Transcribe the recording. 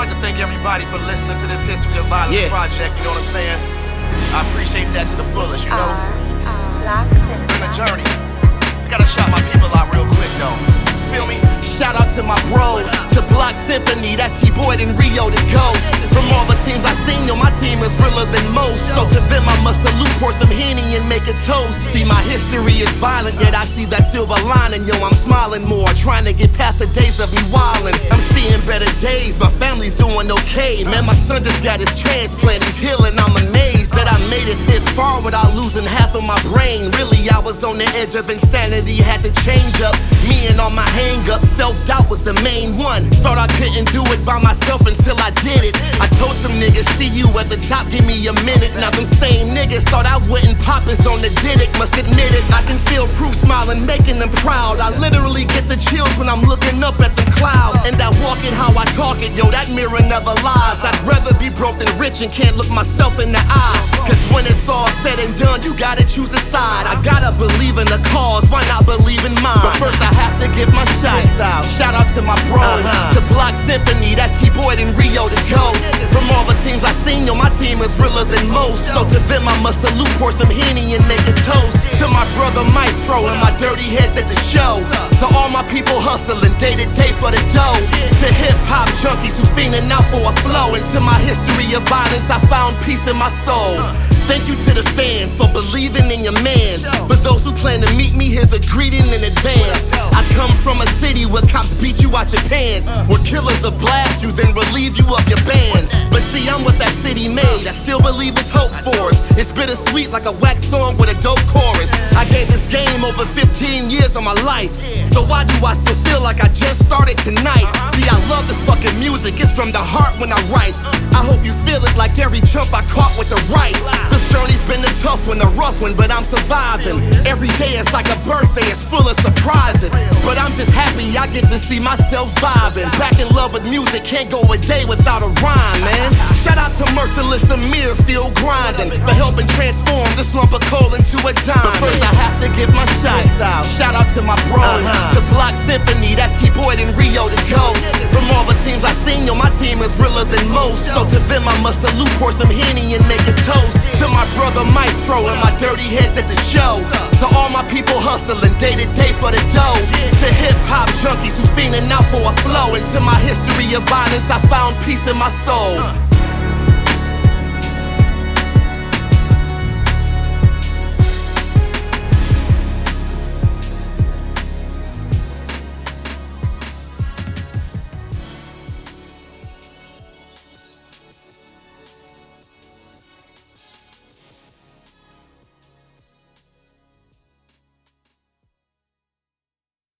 like to thank everybody for listening to this History of Violence project, you know what I'm saying? I appreciate that to the fullest, you know? It's been a journey. I gotta shout my people out real quick though. Feel me? Shout out to my bros, to Block Symphony, that's T-Boyd and Rio the Ghost. From all the teams I've seen, yo, my team is realer than most. So to them I must salute, pour some Henny and make a toast. See, my history is violent, yet I see that silver lining. Yo, I'm smiling more, trying to get past the days of me wildin'. I'm seeing better days, my family's doing okay. Man, my son just got his transplant, he's healing, I'm amazed that I made it this far without losing half of my brain. Really, I was on the edge of insanity, had to change up. Me and all my hang-ups, self-doubt was the main one. Thought I couldn't do it by myself until I did it. I told some niggas, see you at the top, give me a minute. Now them same niggas thought I wouldn't pop us on the Diddick. Must admit it, I can feel proof smiling, making them proud. I literally get the chills when I'm looking up at the clouds. And I walk it how I talk it, yo, that mirror never lies. I'd rather be broke than rich and can't look myself in the eye. Cause when it's all said and done, you gotta choose a side. I gotta believe in the cause, why not believe in mine? But first I have to give my shot out. Shout out to my bros, to Block Symphony, that's T-Boyd and Rio the Ghost. From all the teams I've seen, yo, my team is realer than most. So to them I must salute, pour some Henny and make a toast. To my brother Maestro and my dirty heads at the show. To all my people hustling day to day for the dough. To hip-hop junkies who's fiending out for a flow. And to my history of violence, I found peace in my soul. Thank you to the fans for believing in your man. For those who plan to meet me, here's a greeting in advance. I come from a city where cops beat you out your pants, where killers will blast you, then relieve you of your bands. But see, I'm what that city made, I still believe it's hope for us. It's bittersweet like a wax song with a dope chorus. I gave this game over 15 years of my life, so why do I still feel like I just started tonight? See, I love this fucking music, it's from the heart when I write. I hope you feel it like every jump I caught with the right. This journey's been a tough one, a rough one, but I'm surviving. Every day it's like a birthday, it's full of surprises. But I'm just happy I get to see myself vibing. Back in love with music, can't go a day without a rhyme, man. Shout out to Merciless Amir, still grinding, for helping transform this lump of coal into a dime. But first I have to give my shots out. Shout out to my bros, to Block Symphony, that's T-Boyd and Rio the Ghost. From all the teams I've seen, yo, my team is realer than most. So to them I must salute, pour some Henny and make a toast. To my brother Maestro and my dirty heads at the show. To all my people hustling day to day for the dough. To hip-hop junkies who's fiending out for a flow. And to my history of violence, I found peace in my soul.